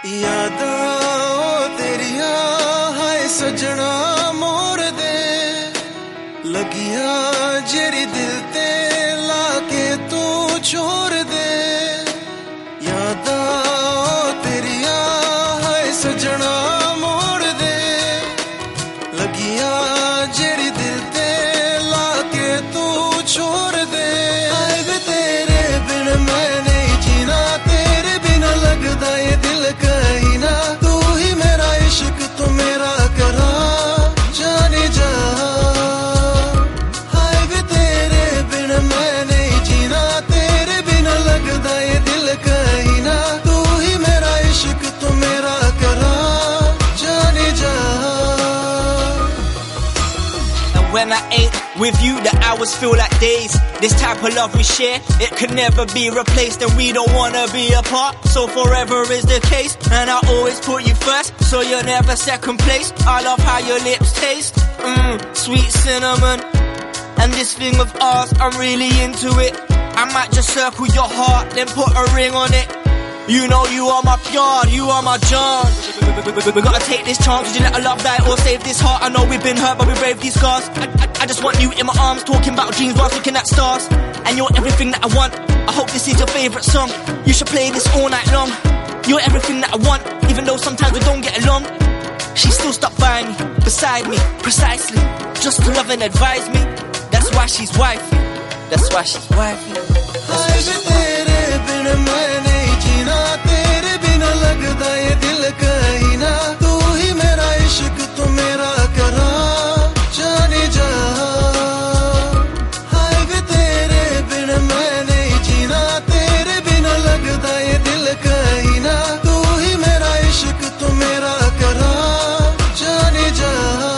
यादां तेरियां हाय सजना मोड़ दे लगियां जेरी दिल ते लाके तू छोड़ दे यादां तेरियां हाय सजना मोड़ दे लगियां जेरी दिल ते लाके तू छोड़ दे आए वे तेरे बिन मैं नहीं जीना तेरे बिना लगदा ये दिल कहीं ना तू ही मेरा इश्क तू मेरा करा जाने जा हाय वे तेरे बिन मैं नहीं जीना तेरे बिना लगदा ये दिल कहीं ना तू ही मेरा इश्क तू मेरा करा जाने जा And when I ain't with you, the hours feel like days. This type of love we share, it could never be replaced. And we don't wanna be apart, so forever is the case. And I always put you first, so you're never second place. I love how your lips taste, sweet cinnamon. And this thing of ours, I'm really into it. I might just circle your heart, then put a ring on it. You know you are my fjord, you are my John. We gotta take this chance, would you let our love die or save this heart? I know we've been hurt but we brave these scars. I just want you in my arms, talking about dreams whilst looking at stars. And you're everything that I want, I hope this is your favourite song. You should play this all night long. You're everything that I want, even though sometimes we don't get along. She still stuck by me, beside me, precisely, just to love and advise me. That's why she's wifey, that's why she's wifey. तेरे बिन मैं नहीं जीना तेरे बिना लगदा ये दिल कहीं ना तू ही मेरा इश्क तू मेरा करा जाने जा हाय वे तेरे बिन मैं नहीं जीना तेरे बिना लगदा ये दिल कहीं ना तू ही मेरा इश्क तू मेरा करा जाने जा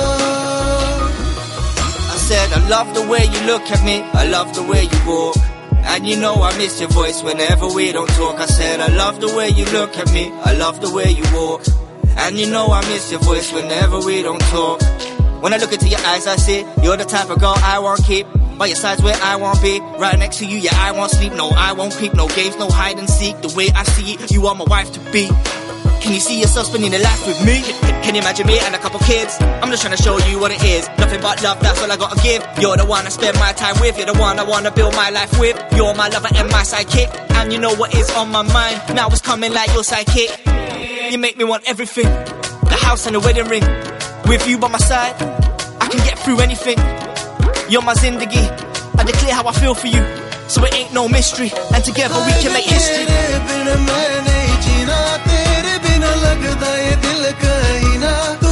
I said I love the way you look at me, I love the way you walk. And you know I miss your voice whenever we don't talk. I said I love the way you look at me, I love the way you walk. And you know I miss your voice whenever we don't talk. When I look into your eyes I see you're the type of girl I won't keep. By your side's where I won't be. Right next to you, yeah, I won't sleep. No, I won't creep, no games, no hide and seek. The way I see it, you are my wife to be. Can you see yourself spending a life with me? Can you imagine me and a couple kids? I'm just trying to show you what it is. Nothing but love, that's all I gotta give. You're the one I spend my time with. You're the one I wanna build my life with. You're my lover and my sidekick. And you know what is on my mind. Now it's coming like your sidekick. You make me want everything. The house and the wedding ring. With you by my side, I can get through anything. You're my zindagi. I declare how I feel for you, so it ain't no mystery. And together we can make history. तेरे बिन मैं नहीं जीना तेरे बिना लगदा ये दिल कहीं ना